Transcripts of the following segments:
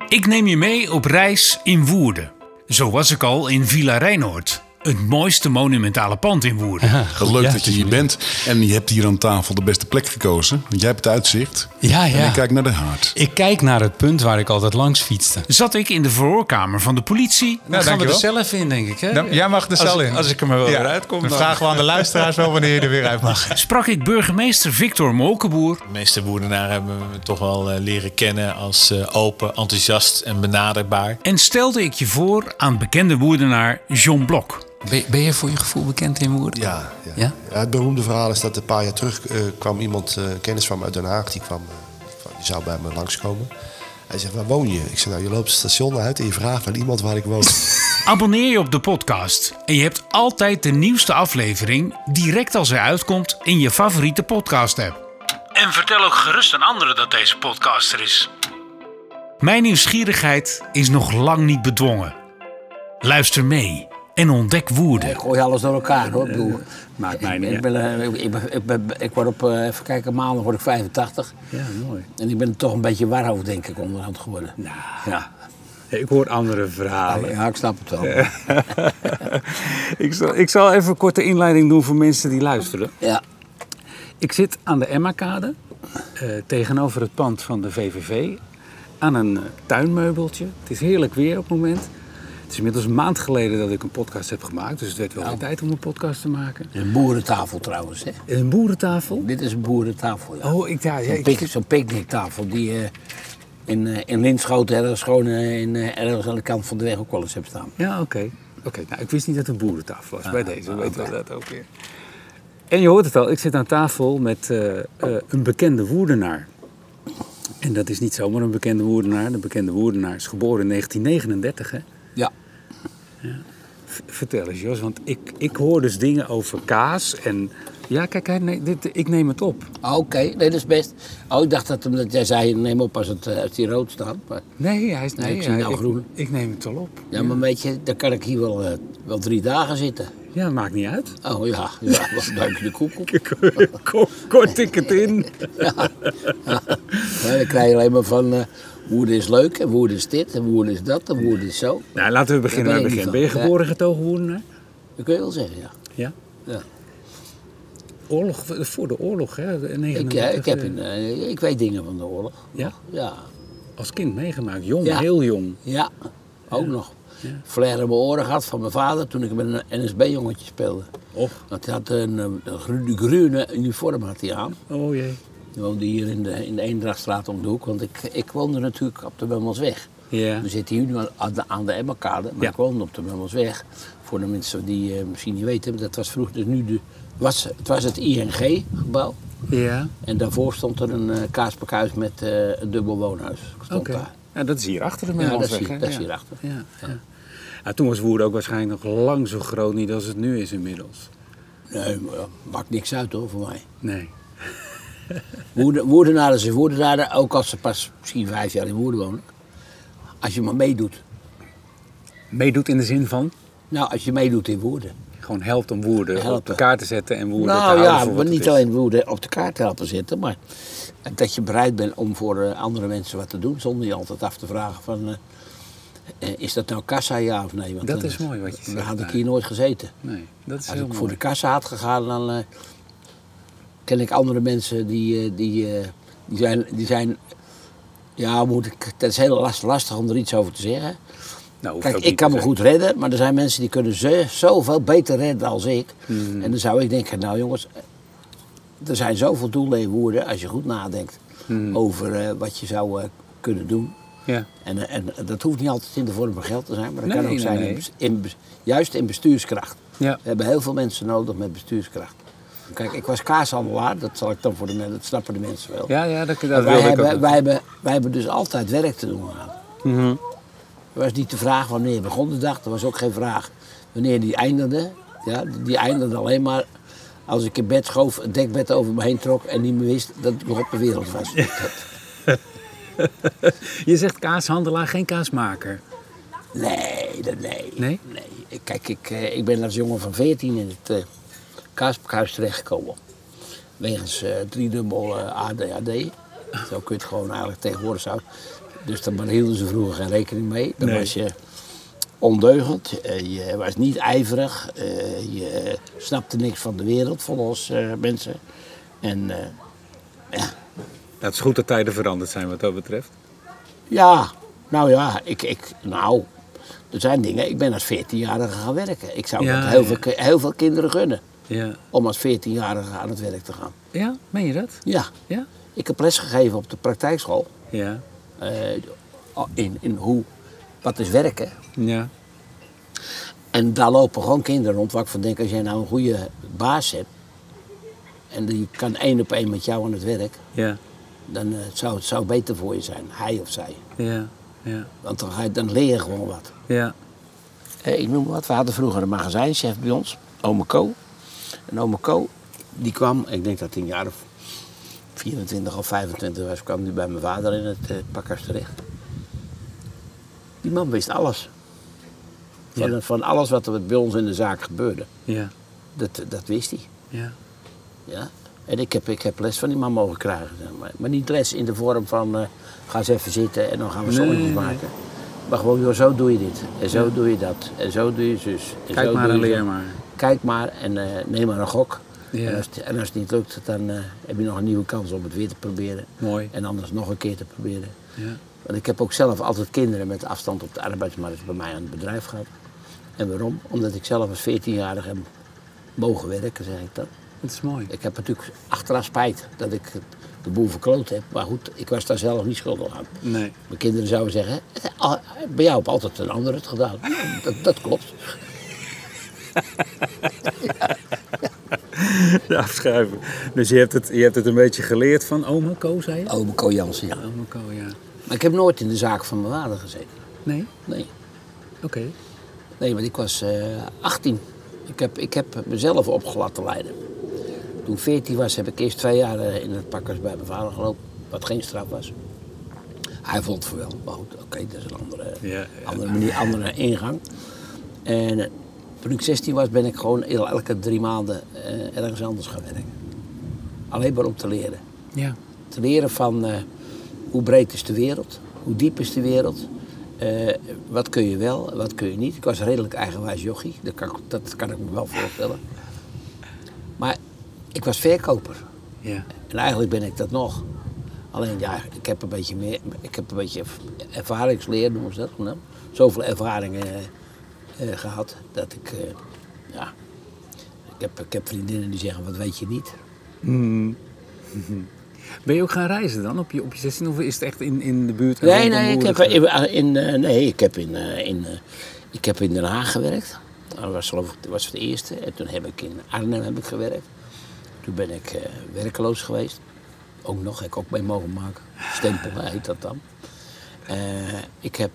Ik neem je mee op reis in Woerden. Zo was ik al in Villa Rijnoord. Het mooiste monumentale pand in Woerden. Leuk dat je hier bent. En je hebt hier aan tafel de beste plek gekozen. Want jij hebt het uitzicht. Ja. En ik kijk naar de haard. Ik kijk naar het punt waar ik altijd langs fietste. Zat ik in de verhoorkamer van de politie. Dan gaan we er zelf in, denk ik. Hè? Jij mag er zelf in. Als ik er maar wel weer uitkom. Dan vragen we aan de luisteraars wel wanneer je er weer uit mag. Sprak ik burgemeester Victor Molkenboer. De meeste Woerdenaren hebben me toch wel leren kennen als open, enthousiast en benaderbaar. En stelde ik je voor aan bekende Woerdenaar John Blok. Ben je voor je gevoel bekend in Woerden? Ja? Ja? Het beroemde verhaal is dat een paar jaar terug kwam iemand, kennis van me uit Den Haag, die zou bij me langskomen. Hij zegt, waar woon je? Ik zeg, nou, je loopt het station uit en je vraagt aan iemand waar ik woon. Abonneer je op de podcast en je hebt altijd de nieuwste aflevering direct als hij uitkomt in je favoriete podcast-app. En vertel ook gerust aan anderen dat deze podcast er is. Mijn nieuwsgierigheid is nog lang niet bedwongen. Luister mee en ontdek Woerden. Ik gooi alles door elkaar, hoor. Maakt mij niet. Ik word op, even kijken, maandag word ik 85. Ja, mooi. En ik ben toch een beetje warhoofd, denk ik, onderhand geworden. Nou, Ja. ik hoor andere verhalen. Ja, ik snap het wel. Ik zal even een korte inleiding doen voor mensen die luisteren. Ja. Ik zit aan de Emmakade, tegenover het pand van de VVV, aan een tuinmeubeltje. Het is heerlijk weer op het moment. Het is inmiddels een maand geleden dat ik een podcast heb gemaakt, dus het werd wel weer tijd om een podcast te maken. Een boerentafel trouwens, hè. Een boerentafel? Dit is een boerentafel, ja. Oh, Zo'n picknicktafel die in Linschoten ergens gewoon ergens aan de kant van de weg ook wel eens heb staan. Ja, oké. Nou, ik wist niet dat het een boerentafel was. Bij deze weten we dat ook weer. En je hoort het al, ik zit aan tafel met een bekende Woerdenaar. En dat is niet zomaar een bekende Woerdenaar. De bekende Woerdenaar is geboren in 1939, hè? Ja. Vertel eens, Jos, want ik hoor dus dingen over kaas en... Ja, kijk, ik neem het op. Oké, nee, dat is best. Oh, ik dacht dat jij zei, neem op als die rood staat. Maar... Nee, hij is ik zie nou groen. Ik neem het al op. Ja, maar weet je, dan kan ik hier wel 3 dagen zitten. Ja, dat maakt niet uit. Oh ja, wat een duimpje de koekel. Kort ik het in. Ja, dan krijg je alleen maar van... Woerden is leuk en Woerden is dit en Woerden is dat en Woerden is zo. Nou, laten we beginnen met het begin. Ben je geboren getogen Woerdenaar? Dat kun je wel zeggen, ja. Ja? Ja. Oorlog, voor de oorlog, hè? 39, Ik weet dingen van de oorlog. Ja? Ja. Als kind meegemaakt, jong, Ja. heel jong. Ja, ook nog. Ja. Flair in mijn oren gehad van mijn vader toen ik met een NSB-jongetje speelde. Och. Want hij had een groene uniform had hij aan. Oh jee. Die woonde hier in de Eendrachtstraat om de hoek, want ik woonde natuurlijk op de Mummelsweg. Ja. We zitten hier nu aan de Emmakade, maar Ja. ik woonde op de Mummelsweg. Voor de mensen die misschien niet weten, dat was vroeger dus het was het ING-gebouw. Ja. En daarvoor stond er een kaasparkhuis met een dubbel woonhuis. Stond Oké. daar. Ja, dat is hier achter de Ja, dat Mummelsweg, is hè? hier, dat is hierachter. Ja. Ja, toen was Woerden ook waarschijnlijk nog lang zo groot niet als het nu is inmiddels. Nee, maar maakt niks uit hoor, voor mij. Nee. Woerdenaren zijn Woerdenaren, ook als ze pas misschien 5 jaar in Woerden wonen. Als je maar meedoet. Meedoet in de zin van? Nou, als je meedoet in Woerden. Gewoon helpt om Woerden op Helpen. de kaart te zetten en Woerden te Nou houden ja, voor maar wat het niet is. alleen Woerden op de kaart te helpen zitten, maar dat je bereid bent om voor andere mensen wat te doen, zonder je altijd af te vragen van, is dat nou kassa ja of nee? Want Dat is mooi wat je dan zegt. had ik hier nooit gezeten. Nee, dat is Als heel ik mooi. voor de kassa had gegaan, dan ken ik andere mensen die zijn ja, dat is heel lastig om er iets over te zeggen. Nou, hoeft Kijk, ook ik niet kan te me zijn. goed redden, maar er zijn mensen die kunnen zoveel beter redden als ik. Hmm. En dan zou ik denken, nou jongens, er zijn zoveel doelen in Woerden als je goed nadenkt over wat je zou kunnen doen. Ja. En dat hoeft niet altijd in de vorm van geld te zijn, maar dat Nee, kan ook zijn nee. juist in bestuurskracht. Ja. We hebben heel veel mensen nodig met bestuurskracht. Kijk, ik was kaashandelaar, dat zal ik dan voor de mensen, dat snappen de mensen wel. Ja, dat wij, wil ik ook. wij hebben dus altijd werk te doen gehad. Mhm. Er was niet de vraag wanneer begon de dag, er was ook geen vraag wanneer die eindigde. Ja, die eindigde alleen maar als ik in bed schoof, een dekbed over me heen trok en niet meer wist dat ik nog op de wereld was. Je zegt kaashandelaar, geen kaasmaker. Nee. Nee? Kijk, ik ben als jongen van 14 in het kaasparkhuis terechtgekomen. Wegens driedubbel ADHD. Zo kun je het gewoon eigenlijk tegenwoordig zo. Dus daar hielden ze vroeger geen rekening mee. Dan Nee. was je ondeugend, je was niet ijverig, je snapte niks van de wereld, volgens mensen. En ja, Het is goed dat tijden veranderd zijn wat dat betreft. ja, nou ja, er zijn dingen. Ik ben als 14-jarige gaan werken. Ik zou Ja, dat heel veel kinderen gunnen Ja. om als 14-jarige aan het werk te gaan. Ja, meen je dat? Ja, Ja? ik heb les gegeven op de praktijkschool Ja. in wat is werken. Ja. En daar lopen gewoon kinderen rond waar ik van denk, als jij nou een goede baas hebt en die kan 1 op 1 met jou aan het werk, Ja. dan zou het beter voor je zijn, hij of zij. Ja. Ja. Want dan leer je gewoon wat. Ja. Ik noem maar wat, we hadden vroeger een magazijnchef bij ons, ome Co. En ome Co, die kwam, ik denk dat hij een jaar of 24 of 25 was, kwam die bij mijn vader in het pakhuis terecht. Die man wist alles. Van alles wat er bij ons in de zaak gebeurde. Ja. Dat wist hij. Ja. Ja. En ik heb les van die man mogen krijgen. Maar niet les in de vorm van ga eens even zitten en dan gaan we sommetjes maken. Maar gewoon, joh, zo doe je dit. En zo doe je dat. En zo doe je zus. En Kijk zo maar doe en je zo. leer maar. Kijk maar en neem maar een gok. Ja. En als het niet lukt, dan heb je nog een nieuwe kans om het weer te proberen. Mooi. En anders nog een keer te proberen. Ja. Want ik heb ook zelf altijd kinderen met afstand op de arbeidsmarkt bij mij aan het bedrijf gehad. En waarom? Omdat ik zelf als 14-jarige heb mogen werken, zeg ik dat. Dat is mooi. Ik heb natuurlijk achteraf spijt dat ik de boel verkloot heb. Maar goed, ik was daar zelf niet schuldig aan. Nee. Mijn kinderen zouden zeggen, bij jou heeft altijd een ander het gedaan. Dat klopt. Ja, afschuiven. Dus je hebt het een beetje geleerd van ome Co, zei je? Ome Co Jansen, ja. Ome Co, ja. Maar ik heb nooit in de zaak van mijn vader gezeten. Nee? Nee. Oké. Nee, want ik was 18. Ik heb mezelf op laten leiden. Toen ik 14 was, heb ik eerst 2 jaar in het pakhuis bij mijn vader gelopen. Wat geen straf was. Hij vond het wel. Maar goed, oké, dat is een andere manier, andere ingang. En toen ik 16 was, ben ik gewoon elke 3 maanden ergens anders gaan werken. Alleen maar om te leren. Ja. Te leren van hoe breed is de wereld, hoe diep is de wereld, wat kun je wel, wat kun je niet. Ik was een redelijk eigenwijs jochie, dat kan ik me wel voorstellen. Maar ik was verkoper Ja. en eigenlijk ben ik dat nog. Alleen ja, ik heb een beetje ervaringsleer, noemen ze dat. Nou, zoveel ervaringen gehad dat ik, ik heb vriendinnen die zeggen, wat weet je niet? Ben je ook gaan reizen dan op je 16 of is het echt in de buurt? Nee, ik heb in Den Haag gewerkt. Dat was het eerste. En toen heb ik in Arnhem gewerkt. Toen ben ik werkeloos geweest. Ook nog, heb ik ook mee mogen maken. Stempel heet dat dan. Ik heb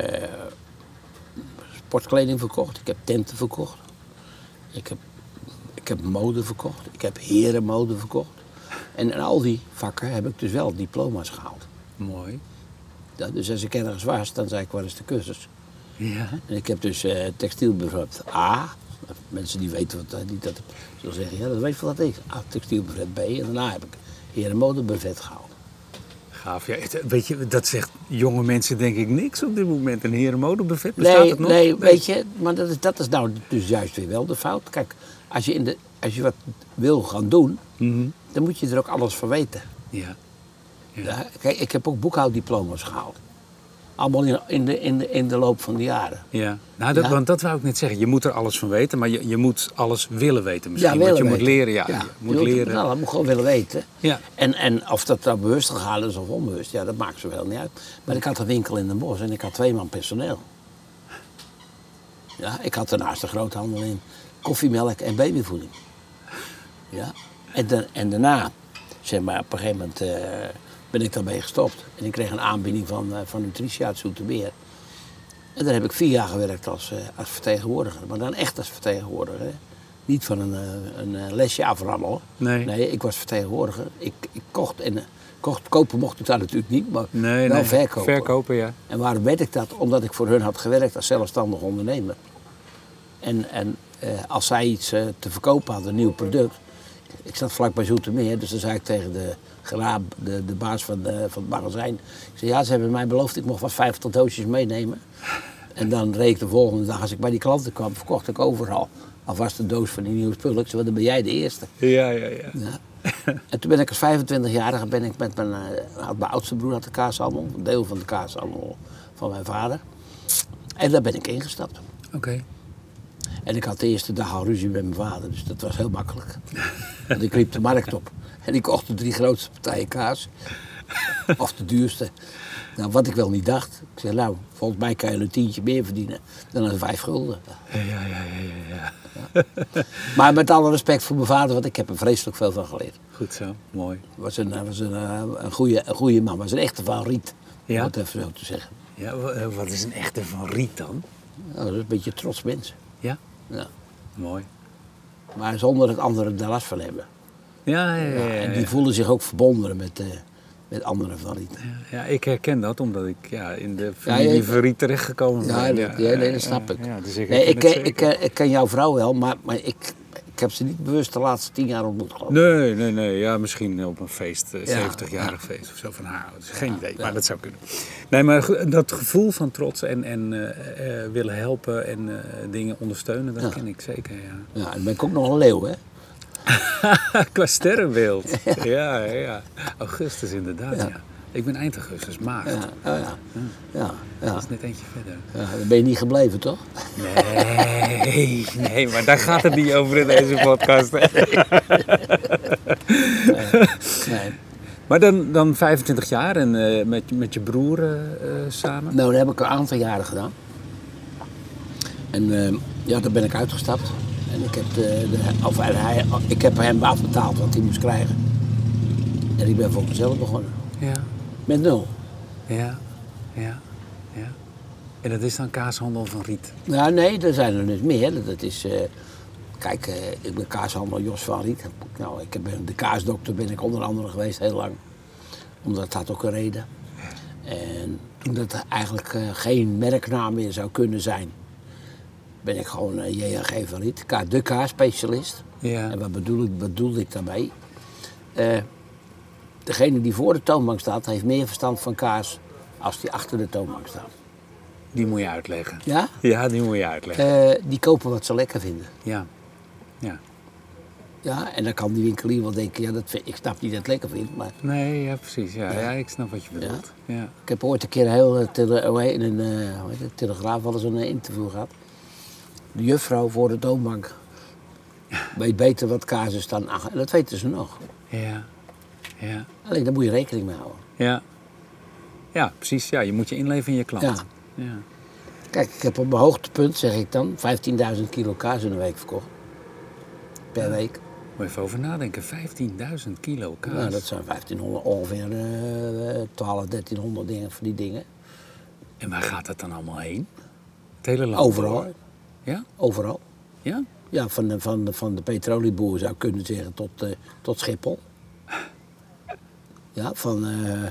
sportkleding verkocht. Ik heb tenten verkocht. Ik heb mode verkocht. Ik heb herenmode verkocht. En in al die vakken heb ik dus wel diploma's gehaald. Mooi. Ja, dus als ik ergens was, dan zei ik, waar is de cursus? Ja. En ik heb dus textielbrevet A. Mensen die weten wat dat zullen zeggen, ja, dat weet je wat dat is. Textielbrevet B. En daarna heb ik herenmodebrevet gehaald. Gaaf. Ja, weet je, dat zegt jonge mensen denk ik niks op dit moment. Een herenmodebuffet, bestaat het nog? Nee, weet je, maar dat is nou dus juist weer wel de fout. Kijk, als je wat wil gaan doen, dan moet je er ook alles van weten. Ja. Ja, kijk, ik heb ook boekhouddiploma's gehaald. Allemaal in de loop van de jaren. Ja. Nou, want dat wou ik net zeggen. Je moet er alles van weten, maar je moet alles willen weten misschien. willen Want je weten. moet leren, Je moet leren. Nou, dat moet gewoon willen weten. Ja. En of dat nou bewust gegaan is of onbewust, ja, dat maakt zo wel niet uit. Maar ik had een winkel in Den Bosch en ik had 2 man personeel. Ja, ik had daarnaast een groothandel in koffiemelk en babyvoeding. Ja. En daarna, zeg maar, op een gegeven moment ben ik daarmee gestopt. En ik kreeg een aanbieding van Nutritia uit Zoetermeer. En daar heb ik 4 jaar gewerkt als vertegenwoordiger. Maar dan echt als vertegenwoordiger. Hè. Niet van een lesje aframmelen. Nee, ik was vertegenwoordiger. Ik kocht en kopen mocht ik daar natuurlijk niet, maar wel verkopen. Verkopen, ja. En waarom weet ik dat? Omdat ik voor hun had gewerkt als zelfstandig ondernemer. En als zij iets te verkopen hadden, een nieuw product. Ik zat vlak bij Zoetermeer, dus dan zei ik tegen de Graab, de baas van het magazijn. Ik zei, ja, ze hebben mij beloofd, ik mocht wat 50 doosjes meenemen. En dan reed ik de volgende dag, als ik bij die klanten kwam, verkocht ik overal alvast een doos van die nieuwe spullen. Ik zei, dan ben jij de eerste. Ja. En toen ben ik als 25-jarige met mijn oudste broer had de kaashandel, een deel van de kaashandel van mijn vader. En daar ben ik ingestapt. Oké. En ik had de eerste dag al ruzie met mijn vader, dus dat was heel makkelijk. Want ik liep de markt op en ik kocht de 3 grootste partijen kaas. Of de duurste. Nou, wat ik wel niet dacht. Ik zei, nou, volgens mij kan je een tientje meer verdienen dan een 5 gulden. Ja. Maar met alle respect voor mijn vader, want ik heb er vreselijk veel van geleerd. Goed zo, mooi. Was een goede man, was een echte favoriet, om Ja? het even zo te zeggen. Ja, wat is een echte Van Riet dan? Nou, dat is een beetje een trots mens. Ja? Ja. Mooi. Maar zonder dat anderen er last van hebben. Ja. En die voelen zich ook verbonden met andere Van Riet. Ja, ik herken dat omdat ik in de familie Van Riet terechtgekomen ben. Nee, dat snap ik. Ja, dus ik Nee, herken het zeker. ik ken jouw vrouw wel, maar ik heb ze niet bewust de laatste 10 jaar ontmoet, geloof ik. Nee. Ja, misschien op een feest, 70-jarig feest of zo van haar ouders. Geen idee, maar dat zou kunnen. Nee, maar dat gevoel van trots en willen helpen en dingen ondersteunen, dat ken ik zeker, ja. Ja, dan ben ik ook nog een leeuw, hè? Qua sterrenbeeld. Ja. Augustus inderdaad, ja. Ik ben eind augustus, maart. Ja. Dat is net eentje verder. Ja, dan ben je niet gebleven, toch? Nee, maar daar gaat het niet over in deze podcast. Hè. Nee. Maar dan 25 jaar en met je broer samen? Nou, dat heb ik een aantal jaren gedaan. En daar ben ik uitgestapt. En ik heb hem afbetaald wat hij moest krijgen. En ik ben voor mezelf begonnen. Ja. Met 0. Ja. En dat is dan kaashandel Van Riet? Nou, nee, er zijn er dus meer. Dat is, ik ben kaashandel Jos van Riet. Nou, de kaasdokter ben ik onder andere geweest heel lang. Omdat dat had ook een reden. En toen dat eigenlijk geen merknaam meer zou kunnen zijn, ben ik gewoon JHG Van Riet, de kaasspecialist. Ja. En wat bedoelde ik daarmee? Degene die voor de toonbank staat, heeft meer verstand van kaas als die achter de toonbank staat. Die moet je uitleggen. Ja? Ja, die moet je uitleggen. Die kopen wat ze lekker vinden. Ja. Ja, en dan kan die winkelier wel denken, ik snap niet dat ik het lekker vind, maar... Nee, ja, precies. Ja, ik snap wat je bedoelt. Ja. Ik heb ooit een keer in een Telegraaf wel eens een interview gehad. De juffrouw voor de toonbank weet beter wat kaas is dan... En dat weten ze nog. Ja. Alleen daar moet je rekening mee houden. Ja, precies. Ja, je moet je inleven in je klant. Ja. Kijk, ik heb op mijn hoogtepunt, zeg ik dan, 15.000 kilo kaas in een week verkocht. Per week. Moet je even over nadenken. 15.000 kilo kaas. Nou, dat zijn 1500, ongeveer 1300 dingen voor die dingen. En waar gaat dat dan allemaal heen? Het hele land? Overal. Ja? Overal. Ja? Ja, van de petrolieboer zou ik kunnen zeggen tot Schiphol. Ja, van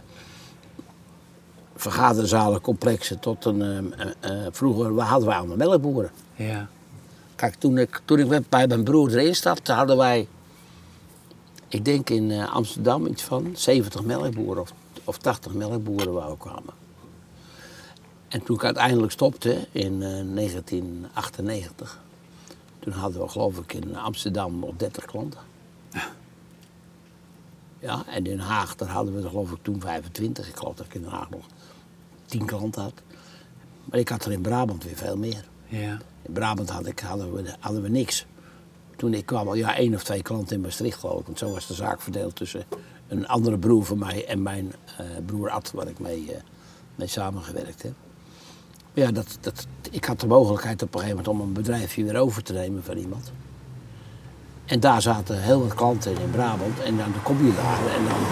vergaderzalen, complexen tot vroeger hadden wij allemaal melkboeren. Ja. Kijk, toen ik bij mijn broer erin stapte, hadden wij, ik denk in Amsterdam iets van 70 melkboeren of 80 melkboeren waar we kwamen. En toen ik uiteindelijk stopte in 1998, toen hadden we geloof ik in Amsterdam nog 30 klanten. Ja, en in Den Haag, daar hadden we er geloof ik toen 25. Ik geloof dat ik in Den Haag nog 10 klanten had. Maar ik had er in Brabant weer veel meer. Ja. In Brabant hadden we niks. Toen ik kwam, 1 of 2 klanten in Maastricht geloof ik. Want zo was de zaak verdeeld tussen een andere broer van mij en mijn broer Ad, waar ik mee samengewerkt heb. Ja, ik had de mogelijkheid op een gegeven moment om een bedrijfje weer over te nemen van iemand. En daar zaten heel wat klanten in Brabant. En dan kom je daar en dan...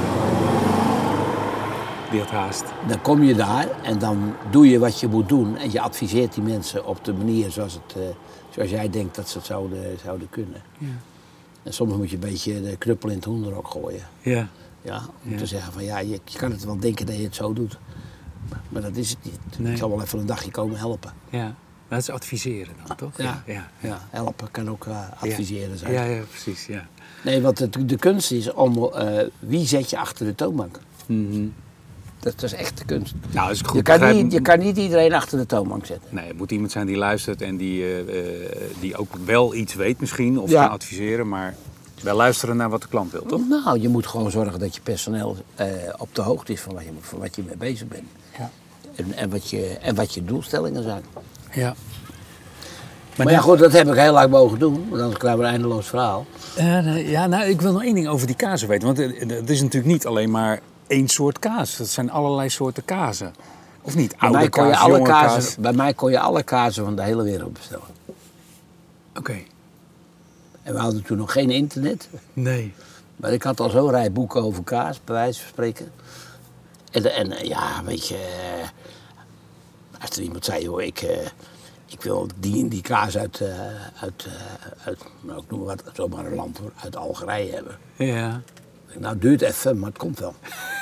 Die had haast. Dan kom je daar en dan doe je wat je moet doen. En je adviseert die mensen op de manier zoals jij denkt dat ze het zouden kunnen. Ja. En soms moet je een beetje de knuppel in het hoenderhok gooien. Ja. Ja, om te zeggen van je kan het wel denken dat je het zo doet. Maar dat is het niet. Nee. Ik zal wel even een dagje komen helpen. Ja. Dat is adviseren dan, toch? Ja. Ja. Helpen kan ook adviseren zijn. Ja, precies, ja. Nee, want de kunst is om wie zet je achter de toonbank. Dat is echt de kunst. Nou, als ik goed Je kan, begrijp- je kan niet iedereen achter de toonbank zetten. Nee, het moet iemand zijn die luistert en die ook wel iets weet misschien. Of Ja. kan adviseren, maar wel luisteren naar wat de klant wil, toch? Nou, je moet gewoon zorgen dat je personeel op de hoogte is van wat je mee bezig bent. Ja. En wat je doelstellingen zijn. Ja. Maar ja, goed, dat heb ik heel lang mogen doen. Want anders krijgen we een eindeloos verhaal. Nou, ik wil nog één ding over die kazen weten. Want het is natuurlijk niet alleen maar één soort kaas. Het zijn allerlei soorten kazen. Of niet? Bij Oude mij, kon je kaas, alle jonge kazen, bij mij kon je alle kazen van de hele wereld bestellen. Oké. En we hadden toen nog geen internet. Nee. Maar ik had al zo'n rij boeken over kaas, bij wijze van spreken. En ja, weet je... als er iemand zei, joh, ik wil die kaas uit nou, ik noem maar wat, zomaar een land hoor, uit Algerije hebben. Ja. Nou, het duurt even, maar het komt wel.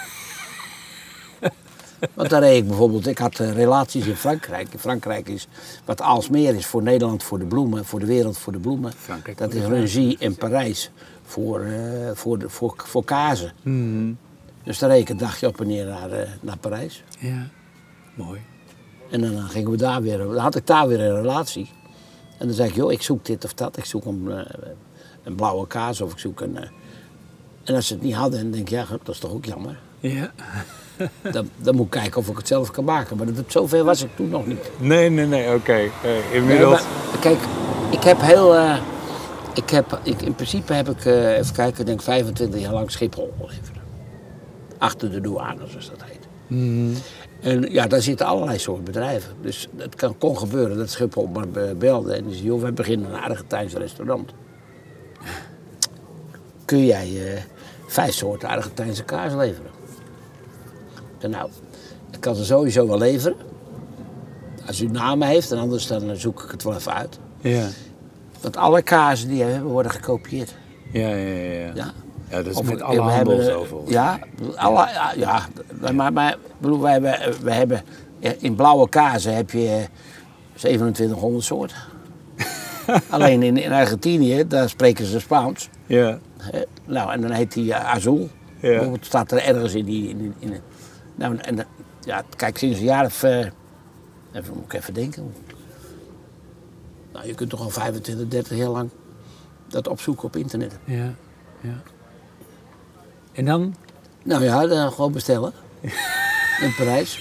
Want daar reed ik bijvoorbeeld, ik had relaties in Frankrijk. In Frankrijk is wat Aalsmeer is voor Nederland voor de bloemen, voor de wereld voor de bloemen. Frankrijk Dat voor is de Rungis in Parijs voor kazen. Dus daar reed ik een dagje op en neer naar Parijs. Ja. Mooi. En dan gingen we daar weer, dan had ik daar weer een relatie. En dan zei ik, joh, ik zoek dit of dat. Ik zoek een blauwe kaas of ik zoek een... En als ze het niet hadden, dan denk ik, ja, dat is toch ook jammer. Ja. Dan moet ik kijken of ik het zelf kan maken. Maar zover was ik toen nog niet. Nee, oké. Inmiddels... Nee, maar, kijk, in principe heb ik, even kijken, ik denk 25 jaar lang Schiphol geleverd. Achter de douane, zoals dat heet. En ja, daar zitten allerlei soorten bedrijven. Dus het kon gebeuren dat Schiphol maar belde en die zei, joh, we beginnen een Argentijns restaurant. Kun jij 5 soorten Argentijnse kaas leveren? Nou, ik kan ze sowieso wel leveren. Als u namen heeft, en anders dan zoek ik het wel even uit. Ja. Want alle kazen die we hebben worden gekopieerd. Ja. Ja. Ja, dat is Of met we alle hebben- handels over. Ja, maar bedoel, we hebben in blauwe kazen heb je 2700 soorten. Alleen in Argentinië, daar spreken ze Spaans. Ja. Nou, en dan heet die azul. Ja. Bijvoorbeeld staat er ergens in nou, en ja, kijk, sinds een jaar of... even moet ik even denken. Nou, je kunt toch al 25, 30 jaar lang dat opzoeken op internet. Ja. En dan? Nou ja, dan gewoon bestellen. In Parijs.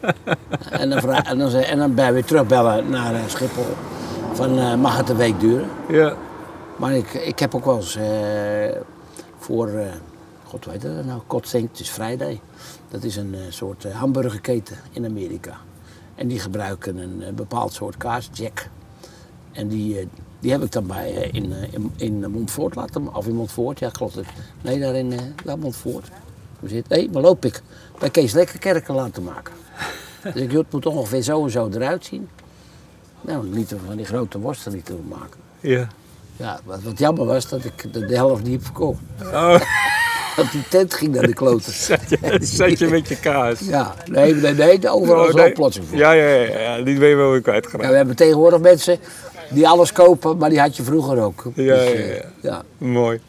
En dan ben je weer terugbellen naar Schiphol. Van, mag het een week duren? Ja. Maar ik heb ook wel eens voor... God weet het nou, Kotzink, is Friday. Dat is een soort hamburgerketen in Amerika. En die gebruiken een bepaald soort kaas, Jack. En die heb ik dan bij in Montfort laten... Of in Montfort, ja, klopt het. Nee, daar in Montfort. Nee, maar loop ik bij Kees Lekkerkerken laten maken. Dus ik het moet ongeveer zo en zo eruit zien. Nou, lieten we van die grote worsten lieten we maken. Ja. Ja, wat jammer was dat ik de helft niet heb verkocht. Oh. Want die tent ging naar de kloten. Zat je met je kaas? Ja, nee, overal is een oplossing voor. Ja, die ben je wel weer kwijtgeraakt. Ja, we hebben tegenwoordig mensen die alles kopen, maar die had je vroeger ook. Ja. Mooi.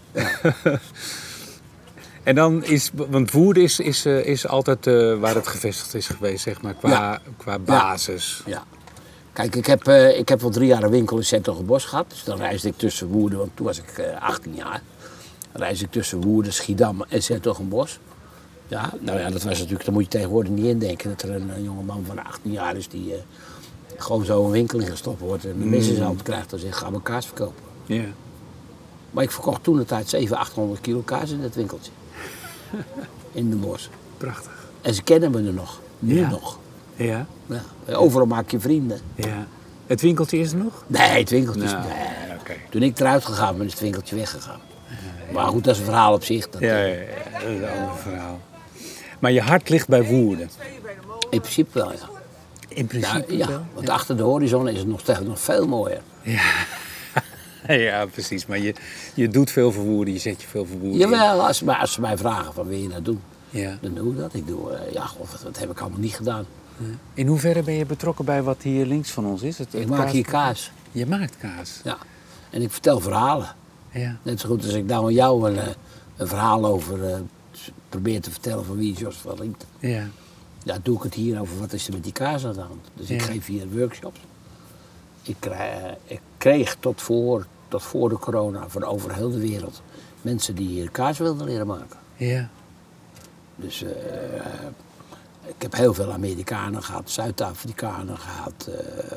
En dan want Woerden is altijd waar het gevestigd is geweest, zeg maar, qua basis. Ja. Kijk, ik heb wel 3 jaar een winkel in Zertogenbosch gehad. Dus dan reisde ik tussen Woerden, want toen was ik 18 jaar. Dan reisde ik tussen Woerden, Schiedam en Zertogenbosch. Ja, nou ja, dat was natuurlijk, daar moet je tegenwoordig niet indenken dat er een jongeman van 18 jaar is die gewoon zo een winkel in gestopt wordt en de missenshand krijgt en zegt, ga mijn kaas verkopen. Ja. Maar ik verkocht toen de tijd 700, 800 kilo kaas in dat winkeltje. In de bos. Prachtig. En ze kennen me er nog. Nu nog. Ja. Ja. Overal maak je vrienden. Ja. Het winkeltje is er nog? Nee, het winkeltje is... Nou, Nee. oké. Toen ik eruit gegaan ben, is het winkeltje weggegaan. Maar goed, dat is een verhaal op zich. Dat, Ja, dat is een ander verhaal. Maar je hart ligt bij Woerden. In principe wel, ja. In principe Ja, wel. want achter de horizon is het nog veel mooier. Ja, precies. Maar je doet veel voor Woerden, je zet je veel voor Woerden in. Jawel, als ze mij vragen van wil je dat doen, Ja. dan doe ik dat. Ik doe, wat heb ik allemaal niet gedaan. In hoeverre ben je betrokken bij wat hier links van ons is? Ik maak hier kaas. Je maakt kaas? Ja. En ik vertel verhalen. Ja. Net zo goed als ik nou aan jou een verhaal over probeer te vertellen van wie is Jos van Riet. Ja. Ja, doe ik het hier over wat is er met die kaas aan de hand. Dus ik geef hier workshops. Ik kreeg tot voor de corona van over heel de wereld mensen die hier kaas wilden leren maken. Ja. Dus ik heb heel veel Amerikanen gehad, Zuid-Afrikanen gehad,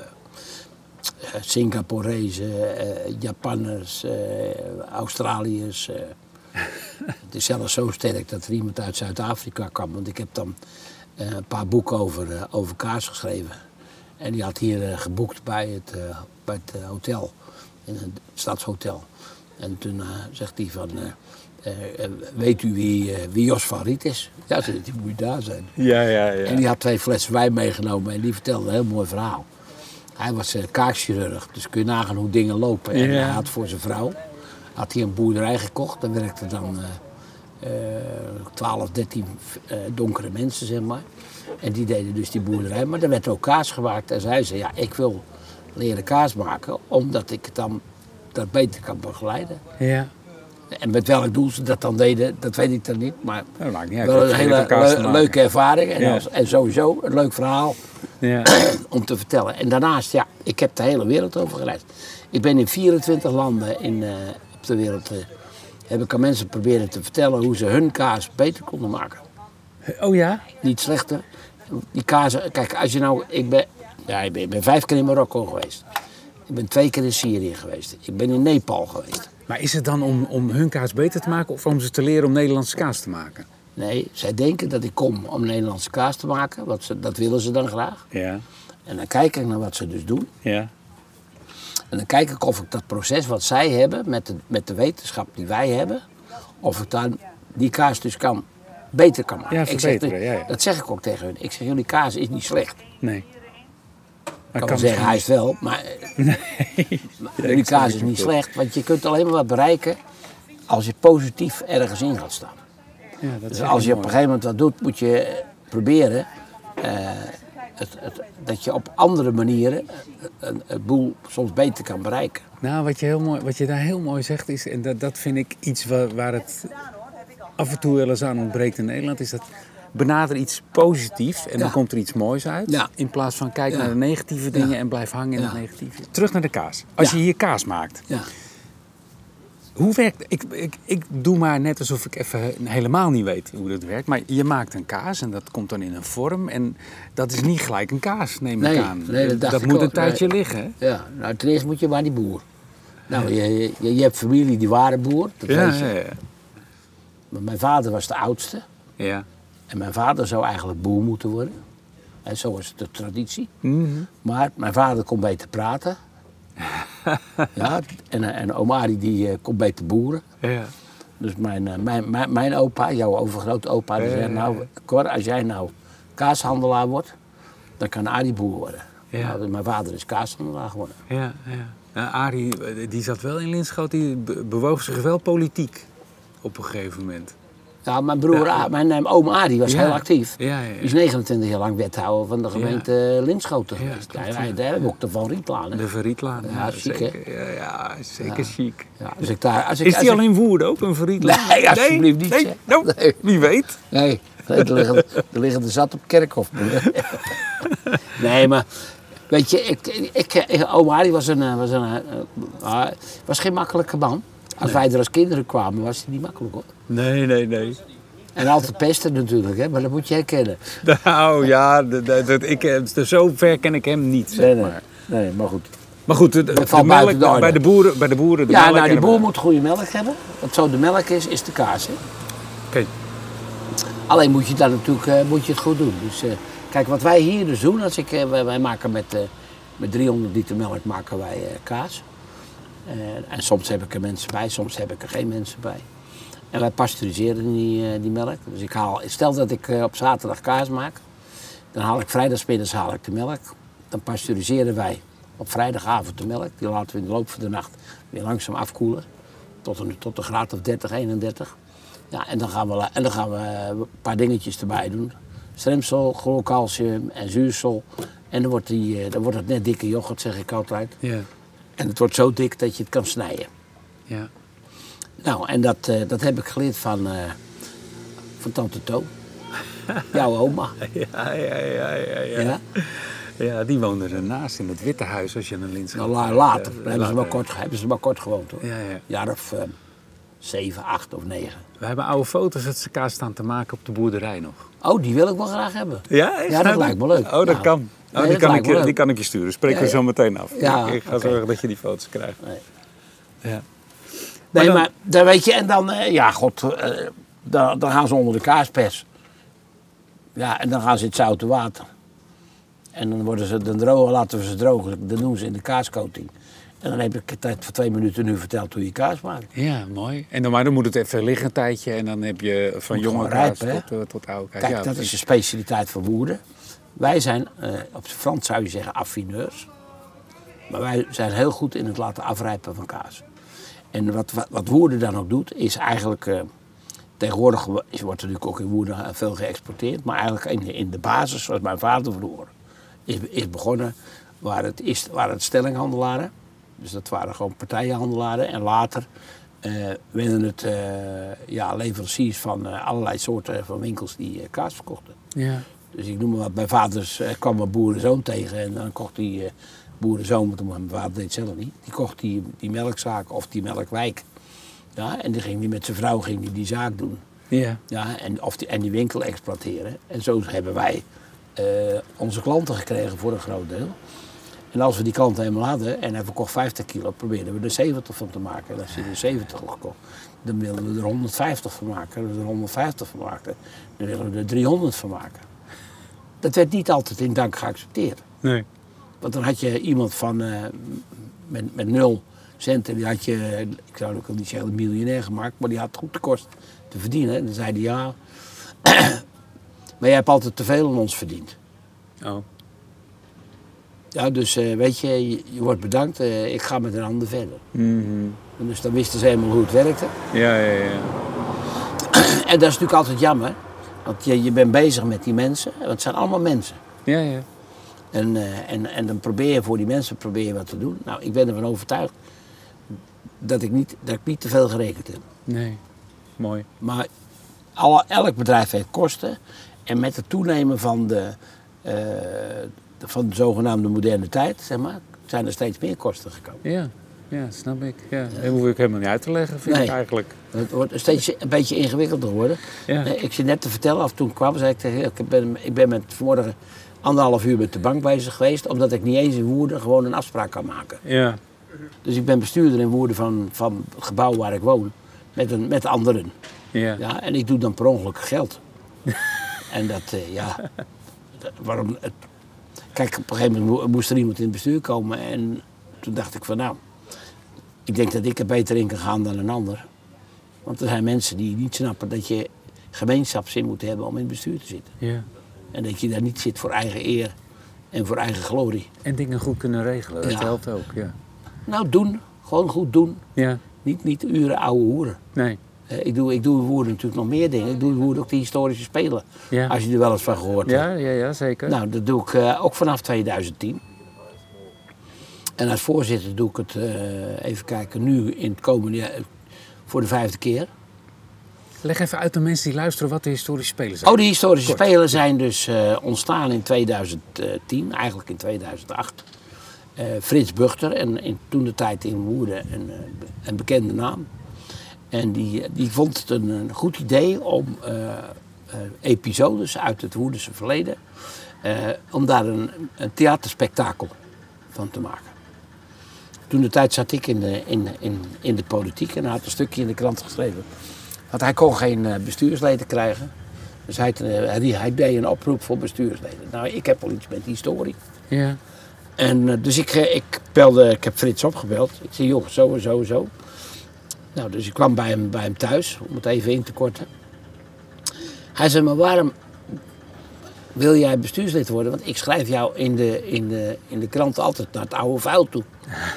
Singaporezen, Japanners, Australiërs. Het is zelfs zo sterk dat er iemand uit Zuid-Afrika kwam, want ik heb dan een paar boeken over kaas geschreven. En die had hier geboekt bij het hotel, in het stadshotel. En toen zegt hij van, weet u wie Jos van Riet is? Ja, die moet je daar zijn. Ja. En die had 2 flessen wijn meegenomen en die vertelde een heel mooi verhaal. Hij was kaaschirurg, dus kun je nagaan hoe dingen lopen. En hij had voor zijn vrouw een boerderij gekocht. Daar werkten dan 12, 13 donkere mensen, zeg maar. En die deden dus die boerderij, maar er werd ook kaas gemaakt. En zij zei, ja, ik wil leren kaas maken, omdat ik het dan dat beter kan begeleiden. Ja. En met welk doel ze dat dan deden, dat weet ik dan niet. Maar Dat maakt niet uit. wel een hele leuke ervaring en sowieso een leuk verhaal Ja. om te vertellen. En daarnaast, ja, ik heb de hele wereld over gereisd. Ik ben in 24 landen op de wereld. Heb ik aan mensen proberen te vertellen hoe ze hun kaas beter konden maken. Oh ja? Niet slechter. Die kazen, kijk, als je nou, ik ben 5 keer in Marokko geweest. Ik ben 2 keer in Syrië geweest. Ik ben in Nepal geweest. Maar is het dan om hun kaas beter te maken of om ze te leren om Nederlandse kaas te maken? Nee, zij denken dat ik kom om Nederlandse kaas te maken. Dat willen ze dan graag. Ja. En dan kijk ik naar wat ze dus doen. Ja. En dan kijk ik of ik dat proces wat zij hebben, met de wetenschap die wij hebben, of ik dan die kaas dus beter kan maken. Ja, Ik verbeteren, zeg, ja. Dat zeg ik ook tegen hun. Ik zeg, jullie kaas is niet slecht. Nee. Ik kan wel zeggen, hij is wel, maar jullie kaas is niet slecht. Want je kunt alleen maar wat bereiken als je positief ergens in gaat staan. Ja, dat Dus is als je heel op een gegeven moment wat doet, moet je proberen dat je op andere manieren het boel soms beter kan bereiken. Nou, wat je daar heel mooi zegt is, en dat vind ik iets waar het af en toe wel eens aan ontbreekt in Nederland, is dat benader iets positiefs en dan komt er iets moois uit. Ja. In plaats van kijk naar de negatieve dingen en blijf hangen in het negatieve. Terug naar de kaas. Als Ja. je hier kaas maakt, Ja. hoe werkt... Ik doe maar net alsof ik even helemaal niet weet hoe dat werkt. Maar je maakt een kaas en dat komt dan in een vorm. En dat is niet gelijk een kaas, neem ik aan. Nee, dat dacht ik moet ook. een tijdje liggen, hè? Ja, nou ten eerste moet je bij die boer. Nou, je hebt familie die waren boer, dat weet je. Ja. Maar mijn vader was de oudste. Ja. En mijn vader zou eigenlijk boer moeten worden. En zo is de traditie. Mhm. Maar mijn vader kon beter praten. Ja, en oom Arie die kon beter boeren. Ja. Dus mijn opa, jouw overgrootopa, die zei, nou Cor, als jij nou kaashandelaar wordt, dan kan Arie boer worden. Ja. Nou, dus mijn vader is kaashandelaar geworden. Ja. Arie, die zat wel in Linschoten, die bewoog zich wel politiek op een gegeven moment. Ja, mijn broer, mijn oom Arie was heel actief. Ja. Die is 29 jaar lang wethouder van de gemeente Linschoten Ja, geweest. klopt, Ja, daar hebben we ook de Van Rietlaan. hè. De Verrietlaan. Ja, chic, hè? zeker. Ja, zeker chic. Ja, als Is die al in Woerden ook, een Verrietlaan? Nee, alsjeblieft niet, Nee, zeg. nou, Nee. wie weet. Nee, er liggen er zat op Kerkhof. Nee, maar weet je, oom Arie was geen makkelijke man. Als wij er als kinderen kwamen, was hij niet makkelijk, hoor. Nee. En altijd pesten natuurlijk, hè? Maar dat moet je herkennen. Nou ja, zo ver ken ik hem niet, zeg maar. Nee, maar goed. Maar goed, de valt melk, buiten de orde. bij de boeren, de Ja, melk nou, die kennen boer we. moet goede melk hebben. Want zo de melk is de kaas, hè? Oké. Alleen moet je, moet je het goed doen. Dus kijk, wat wij hier dus doen, wij maken met 300 liter melk maken wij kaas. En soms heb ik er mensen bij, soms heb ik er geen mensen bij. En wij pasteuriseren die melk. Dus stel dat ik op zaterdag kaas maak, dan haal ik vrijdagmiddags de melk. Dan pasteuriseren wij op vrijdagavond de melk. Die laten we in de loop van de nacht weer langzaam afkoelen. Tot een graad of 30, 31. Ja, en dan gaan we een paar dingetjes erbij doen. stremsel, chlorcalcium en zuursel. En dan wordt het net dikke yoghurt, zeg ik altijd. Ja. En het wordt zo dik dat je het kan snijden. Ja. Nou, en dat heb ik geleerd van tante To. Jouw oma. Ja? Ja, die woonde ernaast in het Witte Huis als je een Lins Nou, later. Dan hebben ze maar kort gewoond hoor. Ja, ja. Jaar of 7, 8 of 9. We hebben oude foto's dat ze kaas staan te maken op de boerderij nog. Oh, die wil ik wel graag hebben. Ja, echt? Ja, dat lijkt me leuk. Oh, dat Nou, kan. Oh, nee, die, dat lijkt me leuk. die kan ik je sturen. Spreken we Ja, ja. zo meteen af. Ja, Ik ga oké. zorgen dat je die foto's krijgt. Nee. Ja. Nee, dan- maar dan weet je, en dan, dan gaan ze onder de kaaspers. Ja, en dan gaan ze in het zoute water. En dan laten we ze drogen, dat doen ze in de kaascoating. En dan heb ik tijd voor 2 minuten nu verteld hoe je kaas maakt. Ja, mooi. En dan moet het even liggen een tijdje en dan heb je van Moet jonge gewoon kaas rijpen, tot oude kaas. Kijk, Ja, dat is de specialiteit van boeren. Wij zijn, op z'n Frans zou je zeggen, affineurs. Maar wij zijn heel goed in het laten afrijpen van kaas. En wat Woerden dan ook doet, is eigenlijk... tegenwoordig wordt er natuurlijk ook in Woerden veel geëxporteerd. Maar eigenlijk in de basis, zoals mijn vader vroeger, is begonnen... waren het stellinghandelaren. Dus dat waren gewoon partijenhandelaren. En later werden het leveranciers van allerlei soorten van winkels die kaas verkochten. Ja. Dus ik noem maar wat, mijn vader kwam een boerenzoon tegen en dan kocht die boerenzoon, want mijn vader deed het zelf niet, die kocht die melkzaak of die melkwijk. Ja, en die ging met zijn vrouw die zaak doen. Ja. Ja, en die winkel exploiteren. En zo hebben wij onze klanten gekregen voor een groot deel. En als we die klanten helemaal hadden en hij verkocht 50 kilo, probeerden we er 70 van te maken. En als je er 70 had gekocht, dan wilden we er 150 van maken. En als we er 150 van maakten, dan willen we er 300 van maken. Dat werd niet altijd in dank geaccepteerd. Nee. Want dan had je iemand van met 0 centen, die had je, ik zou ook niet zeggen miljonair gemaakt, maar die had goed de kost te verdienen. En dan zei hij ja, maar jij hebt altijd te veel aan ons verdiend. Oh. Ja, dus weet je wordt bedankt, ik ga met een ander verder. Mhm. En dus dan wisten ze helemaal hoe het werkte. Ja. En dat is natuurlijk altijd jammer, want je bent bezig met die mensen, want het zijn allemaal mensen. Ja. En dan probeer je voor die mensen wat te doen. Nou, ik ben ervan overtuigd dat ik niet te veel gerekend heb. Nee. Mooi. Maar elk bedrijf heeft kosten. En met het toenemen van de zogenaamde moderne tijd, zeg maar, zijn er steeds meer kosten gekomen. Ja, snap ik. Ja. Dat hoef ik helemaal niet uit te leggen, vind ik eigenlijk. Het wordt steeds een beetje ingewikkelder geworden. Ja. Ik zit net te vertellen, af toen ik kwam, zei ik tegen je, ik ben met vanmorgen 1,5 uur met de bank bezig geweest, omdat ik niet eens in Woerden gewoon een afspraak kan maken. Ja. Dus ik ben bestuurder in Woerden van het gebouw waar ik woon, met anderen. Ja. Ja, en ik doe dan per ongeluk geld. En waarom... Kijk, op een gegeven moment moest er iemand in het bestuur komen en toen dacht ik van nou, ik denk dat ik er beter in kan gaan dan een ander. Want er zijn mensen die niet snappen dat je gemeenschapszin moet hebben om in het bestuur te zitten. Ja. En dat je daar niet zit voor eigen eer en voor eigen glorie. En dingen goed kunnen regelen, dat Ja. helpt ook, ja. Nou, doen. Gewoon goed doen. Ja. Niet uren ouwe hoeren. Nee. Ik doe in Woerden natuurlijk nog meer dingen. Ik doe in Woerden ook de historische spelen. Ja. Als je er wel eens van gehoord hebt. Ja, zeker. Nou, dat doe ik ook vanaf 2010. En als voorzitter doe ik het, even kijken, nu in het komende jaar voor de 5e keer. Leg even uit aan mensen die luisteren wat de historische spelen zijn. Oh, die historische spelen zijn dus ontstaan in 2010, eigenlijk in 2008. Frits Buchter, en toen de tijd in Woerden een bekende naam. En die vond het een goed idee om episodes uit het Woerdense verleden, om daar een theaterspektakel van te maken. Toen de tijd zat ik in de politiek en had een stukje in de krant geschreven. Want hij kon geen bestuursleden krijgen. Dus hij deed een oproep voor bestuursleden. Nou, ik heb wel iets met historie. Ja. En dus ik heb Frits opgebeld. Ik zei, joh, zo en zo en zo. Nou, dus ik kwam bij hem thuis, om het even in te korten. Hij zei, maar waarom wil jij bestuurslid worden? Want ik schrijf jou in de krant altijd naar het oude vuil toe.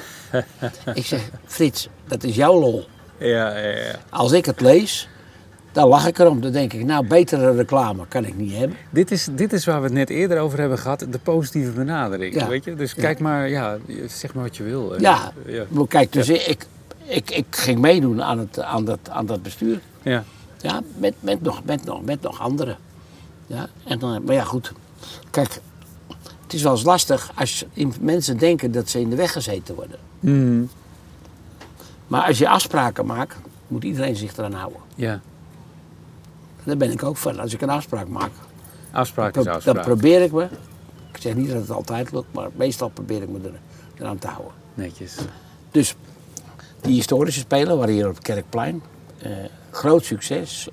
Ik zeg, Frits, dat is jouw lol. Ja. Als ik het lees, Daar lach ik erom. Dan denk ik, nou, betere reclame kan ik niet hebben. Dit is waar we het net eerder over hebben gehad. De positieve benadering, Ja. weet je. Dus kijk maar, zeg maar wat je wil. Ja, maar kijk, dus ik ging meedoen aan dat bestuur. Ja. Ja, met nog anderen. Ja, en dan, maar ja, goed. Kijk, het is wel eens lastig als mensen denken dat ze in de weg gezeten worden. Mm. Maar als je afspraken maakt, moet iedereen zich eraan houden. Ja. Daar ben ik ook van. Als ik een afspraak maak, Afspraak is afspraak. dan probeer ik me. Ik zeg niet dat het altijd lukt, maar meestal probeer ik me eraan te houden. Netjes. Dus die historische spelen waren hier op het Kerkplein. Groot succes.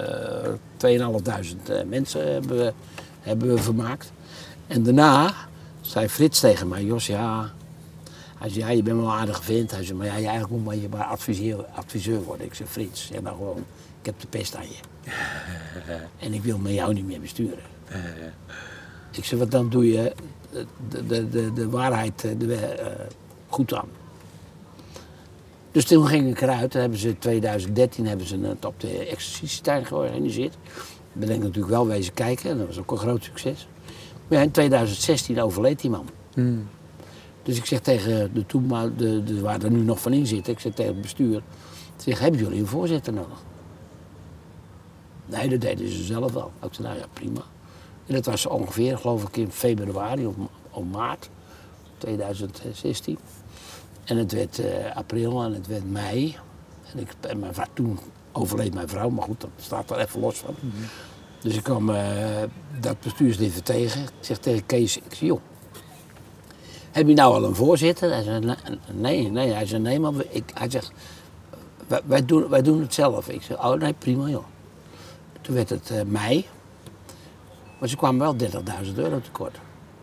2.500 mensen hebben we vermaakt. En daarna zei Frits tegen mij, Jos, ja. Hij zei, ja, je bent wel een aardige vent. Hij zei, maar ja, je eigenlijk moet maar adviseur worden. Ik zei, Frits, zeg nou gewoon, ik heb de pest aan je. En ik wil met jou niet meer besturen. Ik zei, wat dan doe je de waarheid goed aan. Dus toen ging ik eruit. Toen hebben ze in 2013 het op de exercitietuin georganiseerd. Daar ben ik natuurlijk wel wezen kijken. En dat was ook een groot succes. Maar ja, in 2016 overleed die man. Mm. Dus ik zeg tegen waar er nu nog van in zitten, ik zeg tegen het bestuur, ik zeg, hebben jullie een voorzitter nodig? Nee, dat deden ze zelf wel. Ik zei, nou ja, prima. En dat was ongeveer, geloof ik, in februari of maart 2016. En het werd april en het werd mei. En toen overleed mijn vrouw, maar goed, dat staat er even los van. Mm-hmm. Dus ik kwam dat bestuurslid weer tegen. Ik zeg tegen Kees, ik zeg, joh, heb je nou al een voorzitter? Hij zei, nee. Hij zei, nee, maar hij zegt, wij doen het zelf. Ik zei, oh nee, prima joh. Toen werd het mei. Maar ze kwamen wel €30.000 tekort.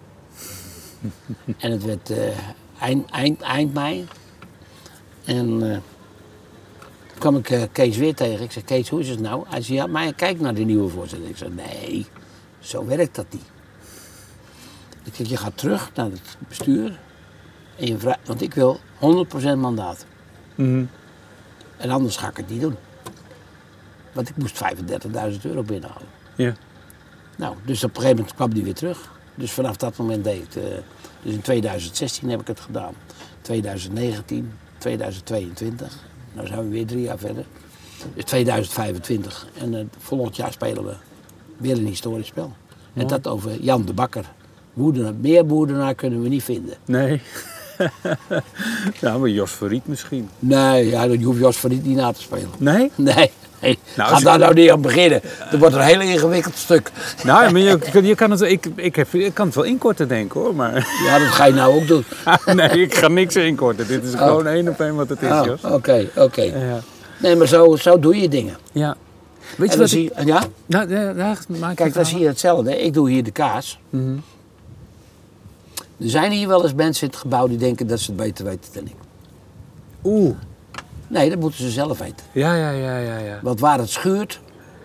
En het werd eind mei. En toen kwam ik Kees weer tegen. Ik zei, Kees, hoe is het nou? Hij zei, ja, maar kijk naar de nieuwe voorzitter. Ik zei, nee, zo werkt dat niet. Ik zeg, je gaat terug naar het bestuur. En want ik wil 100% mandaat. Mm-hmm. En anders ga ik het niet doen. Want ik moest €35.000 binnenhalen. Ja. Nou, dus op een gegeven moment kwam die weer terug. Dus vanaf dat moment deed ik het. Dus in 2016 heb ik het gedaan. 2019, 2022. Nou zijn we weer 3 jaar verder. Dus 2025. En volgend jaar spelen we weer een historisch spel. En dat over Jan de Bakker. Meer woerdenaar kunnen we niet vinden. Nee. Ja, maar Jos Verriet misschien. Nee, ja, je hoeft Jos Verriet niet na te spelen. Nee? Nee. Nou, Ga daar nou niet aan beginnen. Dat wordt een heel ingewikkeld stuk. Nou, maar je kan het, ik kan het wel inkorten, denk ik hoor. Maar... Ja, dat ga je nou ook doen. Nee, ik ga niks inkorten. Dit is gewoon 1 op 1 wat het is, Jos. Oké. Ja. Nee, maar zo doe je dingen. Ja. Weet je En wat dan ja? Nou, ja, Kijk, dan zie je hetzelfde. Ik doe hier de kaas. Mm-hmm. Er zijn hier wel eens mensen in het gebouw die denken dat ze het beter weten dan ik. Oeh. Nee, dat moeten ze zelf weten. Ja. Want waar het schuurt,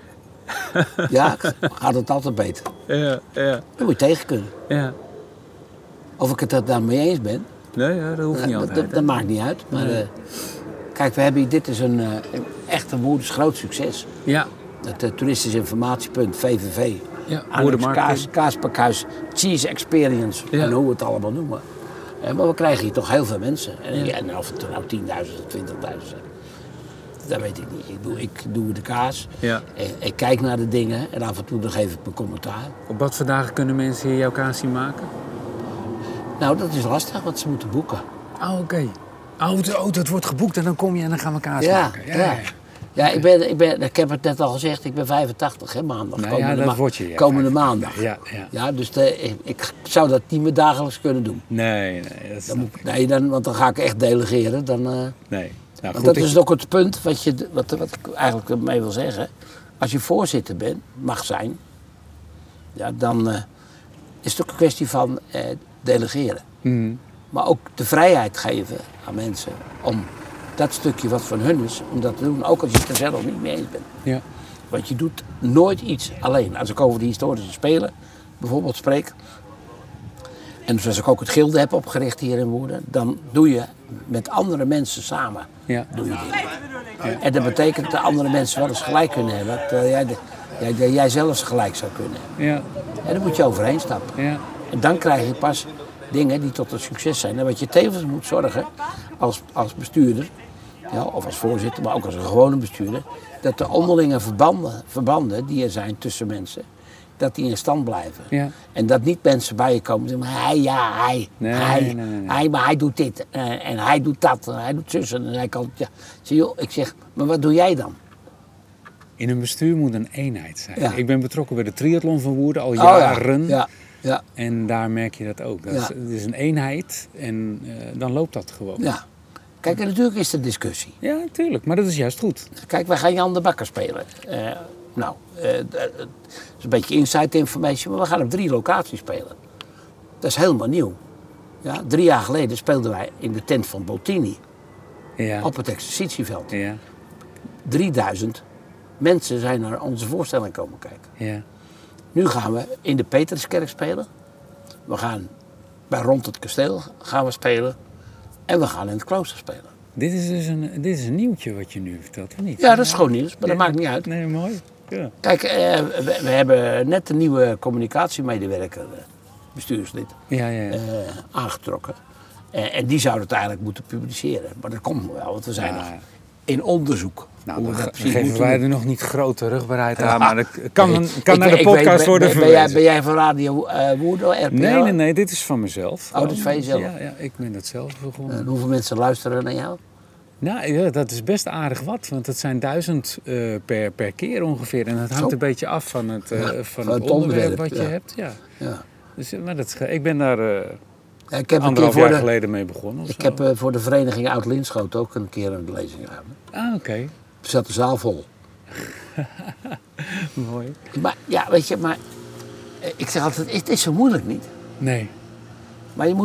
gaat het altijd beter. Ja. Dan moet je tegen kunnen. Ja. Of ik het er daarmee eens ben, Nee, ja, dat hoeft niet altijd. dat maakt niet uit. Maar kijk, dit is een echt een woerders groot succes. Ja. Het toeristisch informatiepunt, VVV. Ja, Annex Kaaspakhuis, Cheese Experience Ja. en hoe we het allemaal noemen. Maar we krijgen hier toch heel veel mensen. En of het er nou 10.000 of 20.000 zijn, dat weet ik niet. Ik doe de kaas, Ja. ik kijk naar de dingen en af en toe dan geef ik mijn commentaar. Op wat voor dagen kunnen mensen hier jouw kaas zien maken? Nou, dat is lastig, want ze moeten boeken. Oh, oké. Oh, dat wordt geboekt en dan kom je en dan gaan we kaas Ja, maken. ja, ik heb het net al gezegd, ik ben 85, hè, maandag. Nou ja, dat word je. Ja, komende maandag. Ja. Ja, dus ik zou dat niet meer dagelijks kunnen doen. Nee, dat snap ik. Want dan ga ik echt delegeren. Dan, Nee. Nou, want goed, dat is ook het punt wat ik eigenlijk mee wil zeggen. Als je voorzitter bent, mag zijn, ja, dan is het ook een kwestie van delegeren. Mm. Maar ook de vrijheid geven aan mensen om dat stukje wat van hun is, om dat te doen. Ook als je het er zelf niet mee eens bent. Ja. Want je doet nooit iets alleen. Als ik over de historische spelen bijvoorbeeld spreek, En zoals ik ook het gilde heb opgericht hier in Woerden, dan doe je met andere mensen samen Ja. doe je dingen. Ja. En dat betekent dat andere mensen wel eens gelijk kunnen hebben, terwijl jij zelfs gelijk zou kunnen hebben. Ja. En daar moet je overheen stappen. Ja. En dan krijg je pas dingen die tot een succes zijn. En wat je tevens moet zorgen als bestuurder, ja, of als voorzitter, maar ook als een gewone bestuurder, dat de onderlinge verbanden die er zijn tussen mensen, dat die in stand blijven. Ja. En dat niet mensen bij je komen en zeggen, hij, maar hij doet dit en hij doet dat en hij doet zus. En dan zei ik altijd, ik zeg, maar wat doe jij dan? In een bestuur moet een eenheid zijn. Ja. Ik ben betrokken bij de triathlon van Woerden al jaren. Ja. En daar merk je dat ook. Het is een eenheid en dan loopt dat gewoon. Ja. Kijk, en natuurlijk is er discussie. Ja, natuurlijk. Maar dat is juist goed. Kijk, wij gaan Jan de Bakker spelen. Dat is een beetje inside information, maar we gaan op 3 locaties spelen. Dat is helemaal nieuw. Ja, 3 jaar geleden speelden wij in de tent van Bottini Ja. op het exercitieveld. Ja. 3000 mensen zijn naar onze voorstelling komen kijken. Ja. Nu gaan we in de Petruskerk spelen. We gaan bij Rond het Kasteel gaan we spelen. En we gaan in het klooster spelen. Dit is dus een nieuwtje wat je nu vertelt, of niet? Ja, dat is gewoon nieuws, maar dat maakt niet uit. Nee, mooi. Ja. Kijk, we hebben net een nieuwe communicatiemedewerker, bestuurslid, Ja. aangetrokken. En die zou het eigenlijk moeten publiceren. Maar dat komt nog wel, want we zijn nog in onderzoek. Nou, hoe dan we dat precies geven moeten wij doen. er nog niet grote rugbaarheid aan, maar dat kan naar de podcast weet, worden ben verwezen. jij van Radio Woerden, RPL? Nee, dit is van mezelf. Oh, dit is van jezelf? Ja, ik ben dat zelf begonnen. En hoeveel mensen luisteren naar jou? Nou, ja, dat is best aardig wat, want het zijn 1000 per keer ongeveer. En het hangt Zo. een beetje af van het, van het het onderwerp onderwerp, wat je ja. hebt. Ja. Ja. Dus, maar ik ben daar Ja, ik heb een keer 1,5 jaar geleden mee begonnen. Of Ik zo. heb voor de vereniging Oud-Linschoot ook een keer een lezing gedaan. Oké. Er zat de zaal vol. Mooi. Maar ja, weet je, maar ik zeg altijd, het is zo moeilijk niet. Nee. Maar je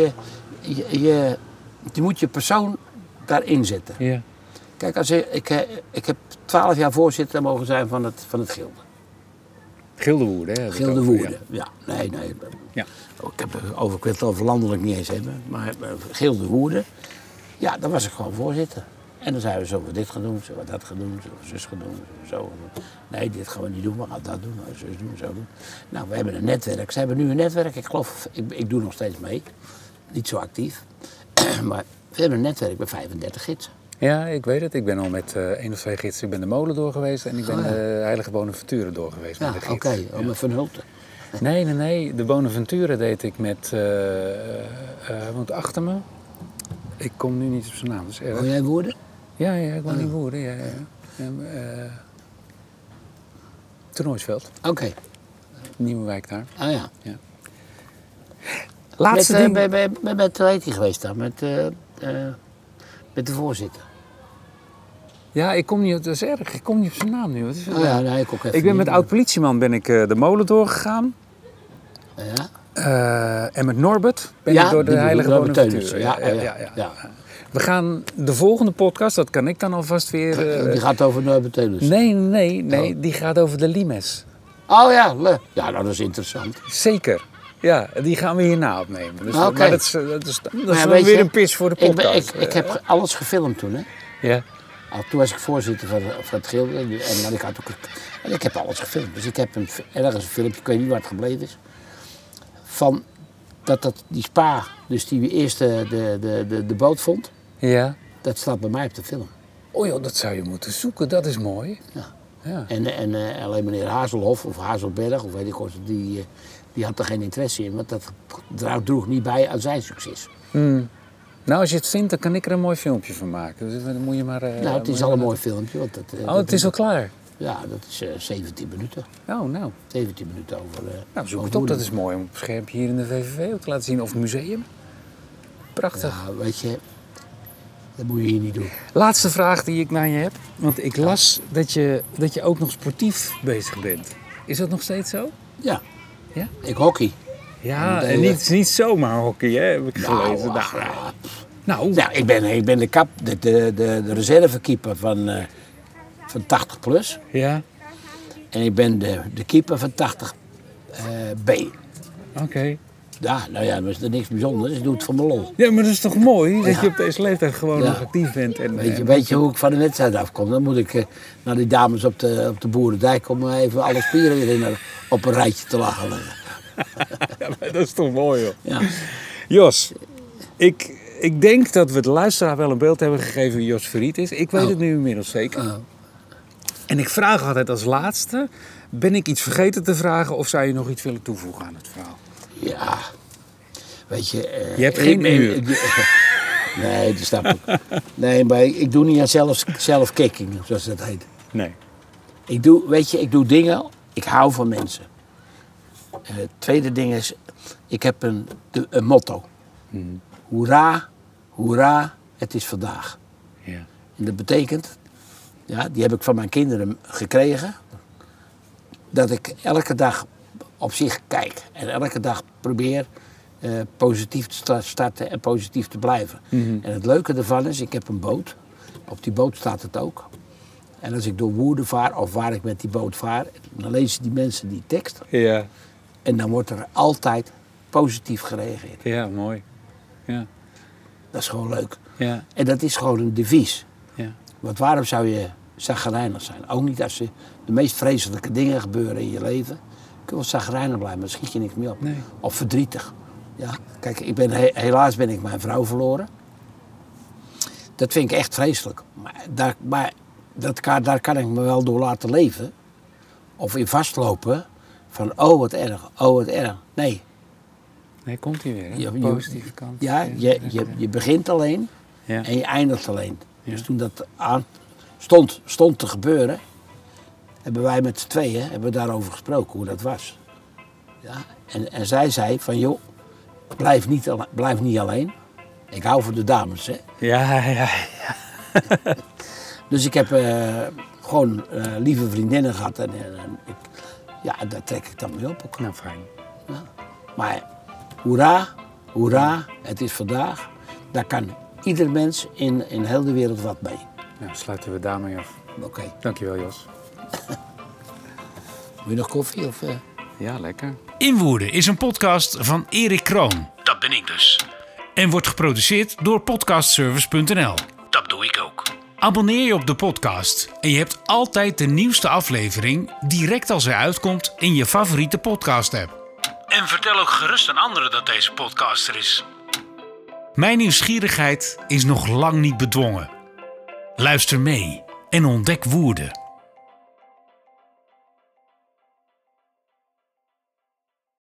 moet je persoon daarin zetten. Ja. Kijk, ik heb 12 jaar voorzitter mogen zijn van het Gilde. Gildewoerden, hè? Gilde Woerden, ja. Nee. Ja. Ik wil het over landelijk niet eens hebben, maar Gilde Woerden, ja, daar was ik gewoon voorzitter. En dan zeiden we, zullen we dit gaan doen, zullen we dat gaan doen, zullen we zus gaan doen, zullen we zo gaan doen. Nee, dit gaan we niet doen, we gaan dat doen, we gaan zus doen, zo doen. Nou, we hebben een netwerk. Ze hebben nu een netwerk, ik geloof, ik doe nog steeds mee. Niet zo actief. Maar we hebben een netwerk met 35 gidsen. Ja, ik weet het. Ik ben al met 1 of 2 gidsen. Ik ben de molen door geweest en ik ben de Heilige Bonaventure door geweest Ja, met de gids. oké, met Van Hulten. Nee. De Bonaventure deed ik met, want achter me, ik kom nu niet op zijn naam, dat is erg. Wil jij Woerden? Ja, ik woon in Woerden, ja. Toernooisveld, Oké. nieuwe wijk daar. Ah ja. Laatste ding. Met hoe heet hij geweest daar? Met de voorzitter. Ja, ik kom niet op, dat is erg, ik kom niet op zijn naam nu. Wat is het? Oh ja, nee, ik ook even Ik ben met niet. oud-politieman de molen doorgegaan. Ja. En met Norbert ben Ja, ik door de die Heilige Norbert Bonaventure. Teunissen, ja. We gaan de volgende podcast, dat kan ik dan alvast weer... Die gaat over Norbert Teunissen. Nee, die gaat over de Limes. Oh ja, leuk. Ja, nou, dat is interessant. Zeker. Ja, die gaan we hierna opnemen. Dus, Oké. Maar dat is Maar dan weet weer je, een pitch voor de podcast. Ik heb alles gefilmd toen, hè. Ja. Toen was ik voorzitter van het Gilde. En ik heb alles gefilmd. Dus ik heb ergens een filmpje, ik weet niet waar het gebleven is. Van die spa, dus die eerst de boot vond. Ja. Dat staat bij mij op de film. Oh joh, dat zou je moeten zoeken, dat is mooi. Ja. En alleen meneer Hazelhoff of Hazelberg, of weet ik wat, die had er geen interesse in. Want dat droeg niet bij aan zijn succes. Nou, als je het vindt, dan kan ik er een mooi filmpje van maken. Dus dan moet je maar... Nou, het is al een mooi filmpje. Want het is al klaar? Ja, dat is 17 minuten. Oh, nou. 17 minuten over... Nou, zoek over het op. Woerden. Dat is mooi om op het schermpje hier in de VVV ook te laten zien. Of het museum. Prachtig. Ja, weet je, dat moet je hier niet doen. Laatste vraag die ik naar je heb. Want ik las dat je ook nog sportief bezig bent. Is dat nog steeds zo? Ja. Ja? Ik hockey. Ja, De en hele- niet zomaar hockey, hè, heb ik gelezen. Nou, Ik ben de reservekeeper van 80 plus. ja, En ik ben de keeper van 80 B. oké. Ja, nou ja, dat is er niks bijzonders. Ik doe het voor mijn lol. Ja, maar dat is toch mooi dat je op deze leeftijd gewoon nog actief bent. En, Weet je hoe ik van de wedstrijd afkom? Dan moet ik naar die dames op de Boerendijk om even alle spieren weer op een rijtje te lachen leggen. Ja, maar dat is toch mooi, joh. Ja. Jos, ik denk dat we de luisteraar wel een beeld hebben gegeven wie Jos Verriet is. Ik weet het nu inmiddels zeker. En ik vraag altijd als laatste, ben ik iets vergeten te vragen of zou je nog iets willen toevoegen aan het verhaal? Ja, weet je... Je hebt geen uur. Nee, dat snap ik. Nee, maar ik doe niet aan zelfkicking, zoals dat heet. Nee. Ik doe dingen, ik hou van mensen. Het tweede ding is, ik heb een motto. Hoera, hoera, het is vandaag. Ja. En dat betekent, ja, die heb ik van mijn kinderen gekregen, dat ik elke dag op zich kijk. En elke dag probeer positief te starten en positief te blijven. En het leuke ervan is, ik heb een boot. Op die boot staat het ook. En als ik door Woerden vaar, of waar ik met die boot vaar, dan lezen die mensen die tekst. Ja. En dan wordt er altijd positief gereageerd. Ja, mooi. Ja. Dat is gewoon leuk. Ja. En dat is gewoon een devies. Ja. Want waarom zou je chagrijnig zijn? Ook niet als er de meest vreselijke dingen gebeuren in je leven. Je kunt wel chagrijnig blijven, maar schiet je niks meer op. Nee. Of verdrietig. Ja. Kijk, helaas ben ik mijn vrouw verloren. Dat vind ik echt vreselijk. Maar daar kan ik me wel door laten leven. Of in vastlopen. Van, oh wat erg, oh wat erg. Nee. Nee, komt hij weer, hè? Je- De positieve kant. Ja, je begint alleen Ja. en je eindigt alleen. Ja. Dus toen dat stond te gebeuren, hebben wij met z'n tweeën daarover gesproken, hoe dat was. Ja? En zij zei van, joh, blijf niet alleen. Ik hou van de dames, hè. Ja. Dus ik heb gewoon lieve vriendinnen gehad en daar trek ik dan mee op ook. Nou, fijn. Ja. Maar hoera, hoera, het is vandaag. Daar kan ieder mens in heel de wereld wat mee. Nou, sluiten we daarmee af. Oké. Dankjewel, Jos. Wil je nog koffie? Of, Ja, lekker. In Woerden is een podcast van Erik Kroon. Dat ben ik dus. En wordt geproduceerd door podcastservice.nl. Dat doe ik ook. Abonneer je op de podcast en je hebt altijd de nieuwste aflevering direct als hij uitkomt in je favoriete podcast app. En vertel ook gerust aan anderen dat deze podcast er is. Mijn nieuwsgierigheid is nog lang niet bedwongen. Luister mee en ontdek Woerden.